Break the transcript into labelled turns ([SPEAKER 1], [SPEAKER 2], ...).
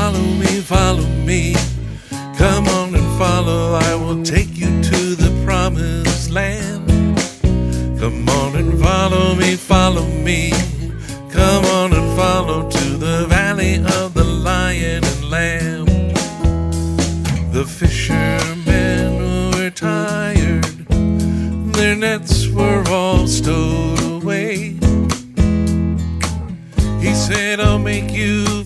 [SPEAKER 1] follow me. Come on and follow, I will take you to the promised land. Come on and follow me. Come on and follow to the valley of the lion and lamb. The fishermen were tired, their nets were all stowed away. He said, I'll make you